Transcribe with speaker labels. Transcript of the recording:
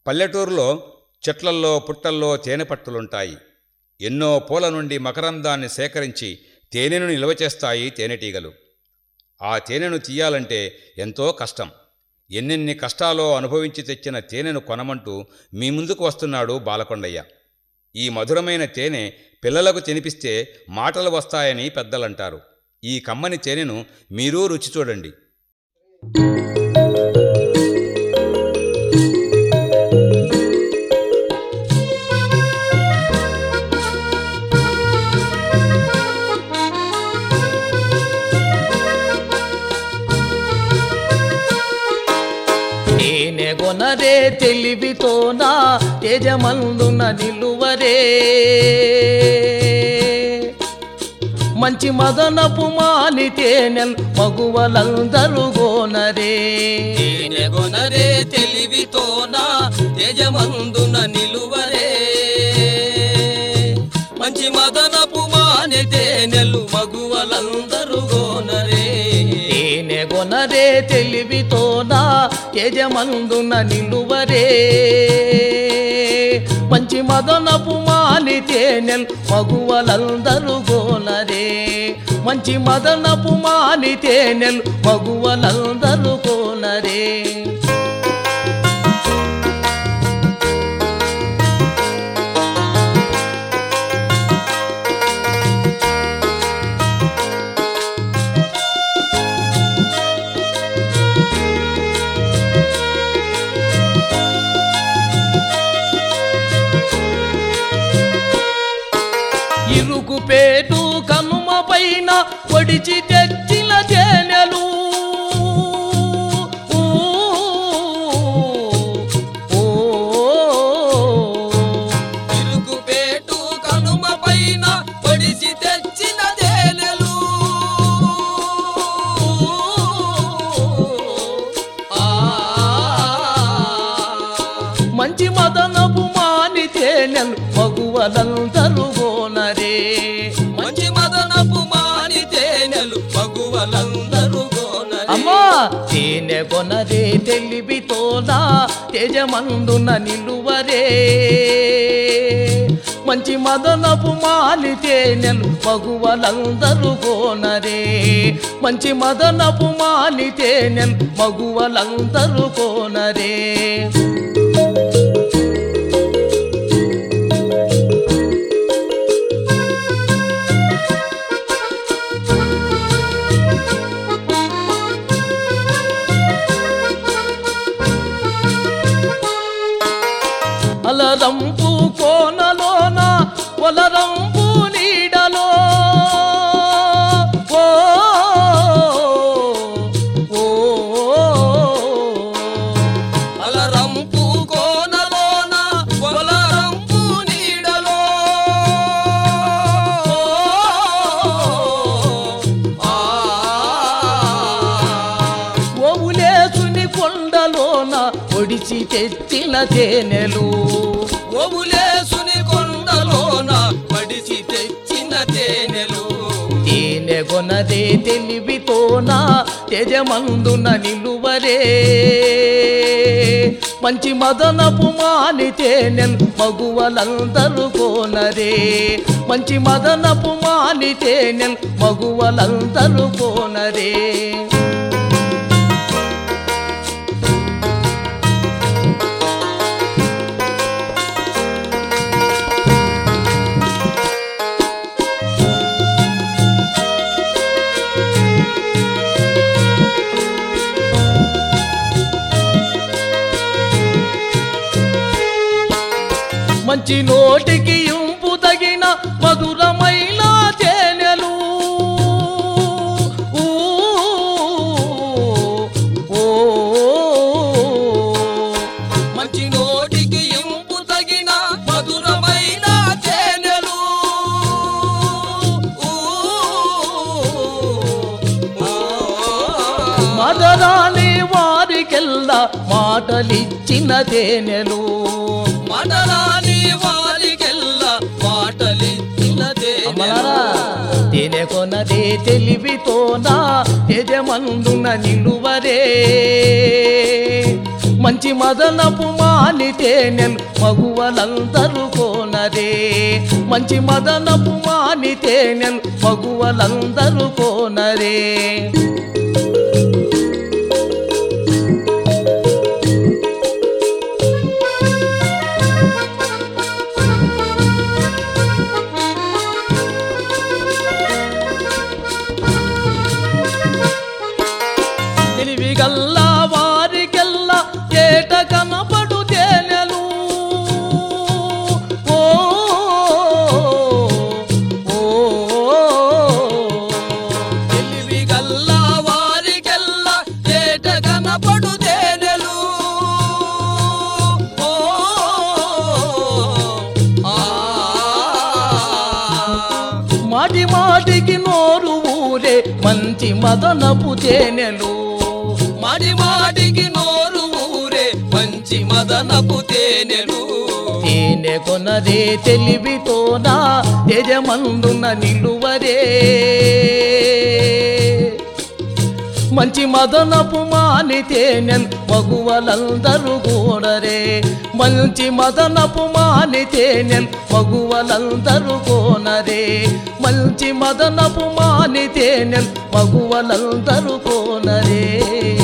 Speaker 1: పల్లెటూరులో చెట్లల్లో పుట్టల్లో తేనె పట్టులుంటాయి. ఎన్నో పూల నుండి మకరందాన్ని సేకరించి తేనెను నిల్వ చేస్తాయి తేనెటీగలు. ఆ తేనెను తీయాలంటే ఎంతో కష్టం. ఎన్నెన్ని కష్టాలో అనుభవించి తెచ్చిన తేనెను కొనమంటూ మీ ముందుకు వస్తున్నాడు బాలకొండయ్య. ఈ మధురమైన తేనె పిల్లలకు తినిపిస్తే మాటలు వస్తాయని పెద్దలంటారు. ఈ కమ్మని తేనెను మీరూ రుచి చూడండి.
Speaker 2: కొనరే తెలివితోనా తేజమందున నిలువరే, మంచి మదనపు మాని తేనెల్ మగువలందరూ గోనరే.
Speaker 3: కొనరే తెలివితోనా తేజమందున నిలువరే, మంచి మదనపు మాని తేనెలు మగువలందరూ గోనరే.
Speaker 2: కొనరే తెలివితోనా తేజమందున నిలువరే, మంచి మదనపు మాని తేనెల్ మగువలందరూ గోనరే, మంచి మదనపు మాని తేనెల్ మగువలందరూ గోనరే. ఇరుకుపేటు కనుమ పైన పొడిచి తెచ్చిన తేనెలు,
Speaker 3: ఇరుకుపేటు కనుమ పైన పొడిచి తెచ్చిన తేనెలు,
Speaker 2: మంచి మదనపు మాని తేనెలు మగువలందరూ గోనరే,
Speaker 3: మంచి మదనపు మాని తేనెలు మగువలందరూ గోనరే.
Speaker 2: అమ్మా తేనె కొనరే తెలివితోనా తేజమందున నిలువరే, మంచి మదనపు మాని తేనెలు మగువలందరూ గోనరే, మంచి మదనపు మాని తేనెలు మగువలందరూ గోనరే. అలరంపు కోనలోన ఒలరంపు నీడలో, ఓ ఓ
Speaker 3: అలరంపు కోనలోన ఒలరంపు నీడలో,
Speaker 2: ఓవులేసుని కొండలోన ఒడిచి తెచ్చిన తేనెలు,
Speaker 3: ఓవులేసుని కొండలోన పడిచి తెచ్చిన తేనెలు.
Speaker 2: తేనె కొనరే తెలివితోనా తేజమందున నిలువరే, మంచి మదనపు మాని తేనెల్ మగువలందరూ గోనరే, మంచి మదనపు మాని తేనెల్ మగువలందరూ గోనరే. మంచి నోటికి ఇంపు తగిన మధురమైన తేనెలు,
Speaker 3: మంచి నోటికి ఇంపు తగిన మధురమైన తేనెలు,
Speaker 2: మదరాని వారికెల్లా మాటలిచ్చిన తేనెలు,
Speaker 3: మదరాని వారికెల్లా మాటలిచ్చిన తేనెలు.
Speaker 2: తేనె కొనరే తెలివితోనా తేజమందున నిలువరే, మంచి మదనపు మానితే నెల్ మగువలందరూ కోనరే మంచి మదనపు మానితే నెల్ మగువలందరూ కోనరే తెలివిగల్లా వారికెల్లా ఏట కనపడు తేనెలు ఓ ఓ
Speaker 3: తెలివి గల్లా వారికెల్లా ఏట కనపడు తేనెలు ఓ ఆ
Speaker 2: మాటి మాటికి నోరు ఊరే మంచి మదనపు తేనెలు
Speaker 3: మాటి మాటికి నోరు ఊరే మంచి మదనపు తేనెలు
Speaker 2: తేనె కొనరే తెలివితోనా యజమందున నిలువరే మంచి మదనపు మానితే నెల్ మగువలందరూ కోనరే మంచి మదనపు మానితే నెల్ మగువలందరూ కోనరే మంచి మదనపు మానితే నెల్ మగువలందరూ కోనరే